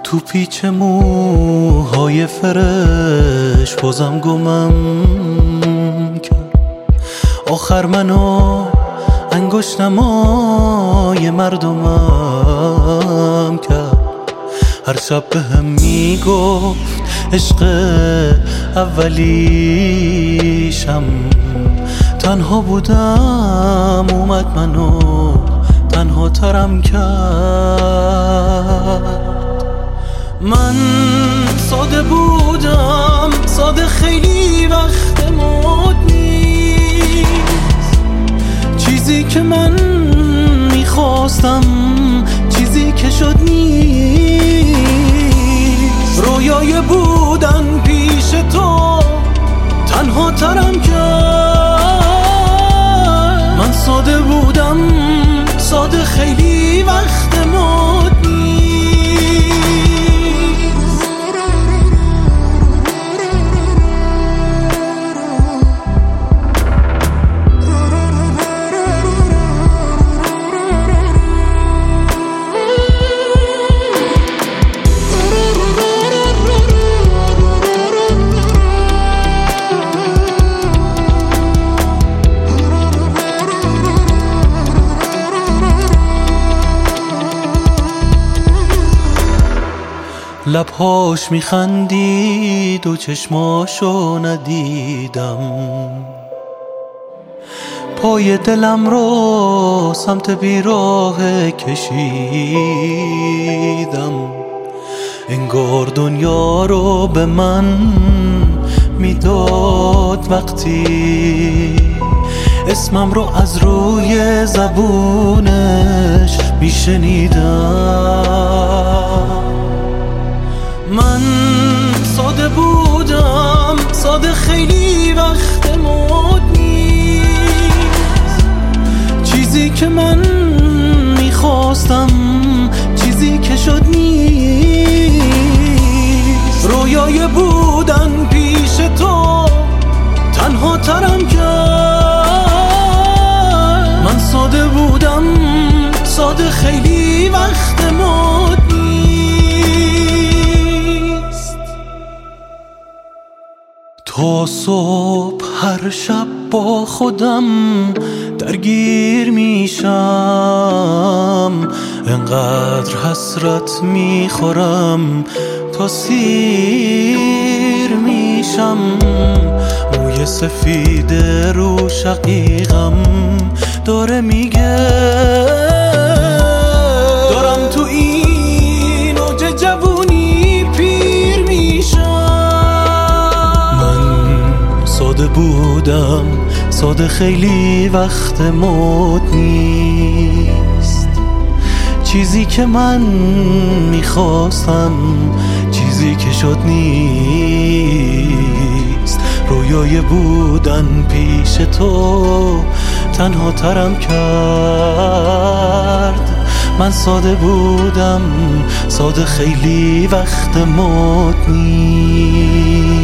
تو پیچ موهای فرش بازم گمم کرد. آخر منو انگشت نمای مردمم کرد. هر شب به هم میگفت عشق اولیشم. تنها بودم اومد منو تنها ترم کرد. من ساده بودم، ساده خیلی وقت مد نیست. چیزی که من میخواستم، چیزی که شد نیست. رویای بودن پیش تو تنها ترم کرد. من ساده بودم، ساده خیلی وقت مد نیست. لبهاش میخندید و چشماشو ندیدم. پای دلم رو سمت بیراه کشیدم. انگار دنیا رو به من میداد وقتی اسمم رو از روی زبونش میشنیدم. من ساده بودم، ساده خیلی وقت مد نیست. چیزی که من میخواستم، چیزی که شد نیست. رویای بودن پیش تو تنها ترم کرد. من ساده بودم، ساده خیلی وقت مد تا صبح. هر شب با خودم درگیر میشم. انقدر حسرت میخورم تا سیر میشم. موی سفید رو شقیقم داره میگه دارم تو این اوج جوونی پیر میشم. ساده بودم، ساده خیلی وقت مد نیست. چیزی که من میخواستم، چیزی که شد نیست. رویای بودن پیش تو تنها ترم کرد. من ساده بودم، ساده خیلی وقت مد نیست.